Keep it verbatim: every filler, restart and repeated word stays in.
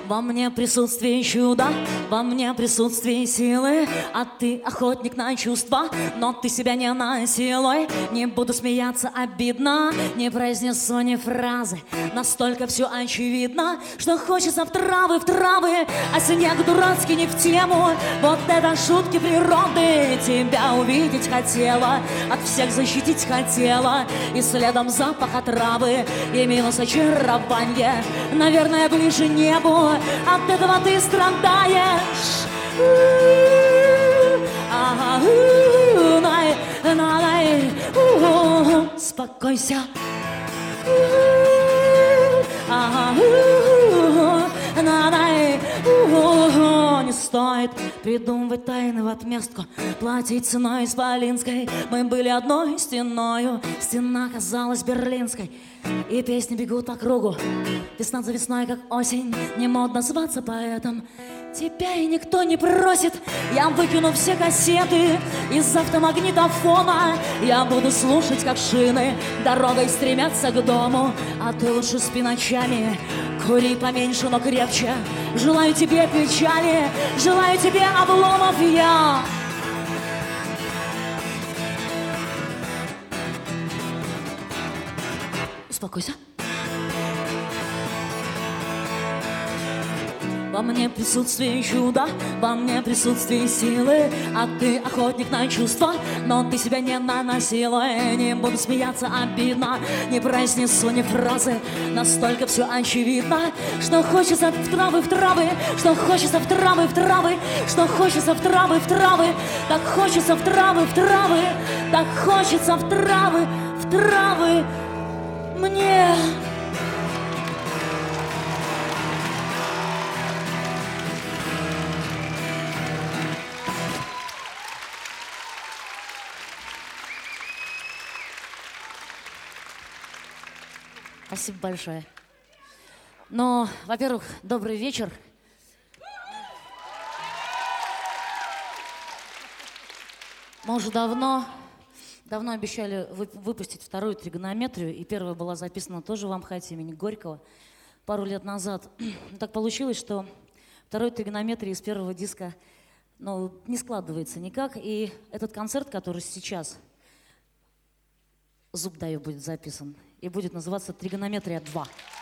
Во мне присутствие чуда, во мне присутствие силы, а ты охотник на чувства, но ты себя не насилуй. Не буду смеяться, обидно, не произнесу ни фразы. Настолько все очевидно, что хочется в травы, в травы, а снег дурацкий не в тему. Вот это шутки природы. Тебя увидеть хотела, от всех защитить хотела, и следом запах отравы и минус очарование. Наверное, ближе небу, от этого ты страдаешь. Успокойся. Не стоит придумывать тайны в отместку, платить ценой исполинской. Мы были одной стеною, стена казалась берлинской, и песни бегут по кругу. Весна за весной, как осень, не модно зваться поэтом. Тебя и никто не просит. Я выкину все кассеты из автомагнитофона. Я буду слушать, как шины дорогой стремятся к дому. А ты лучше спи ночами, кури поменьше, но крепче. Желаю тебе печали, желаю тебе обломов я. Успокойся. Во мне присутствие чуда, во мне присутствие силы, а ты охотник на чувства, но ты себя не наносила. Не буду смеяться, обидно, не произнесу ни фразы. Настолько все очевидно, что хочется в травы, в травы, что хочется в травы, в травы, что хочется в травы, в травы, так хочется в травы, в травы, так хочется в травы, в травы мне. Спасибо большое. Ну, во-первых, добрый вечер. Мы уже давно, давно обещали выпустить вторую тригонометрию, и первая была записана тоже в Амхате имени Горького пару лет назад. Так получилось, что второй тригонометрии из первого диска, ну, не складывается никак, и этот концерт, который сейчас, зуб даю, будет записан, и будет называться «Тригонометрия два».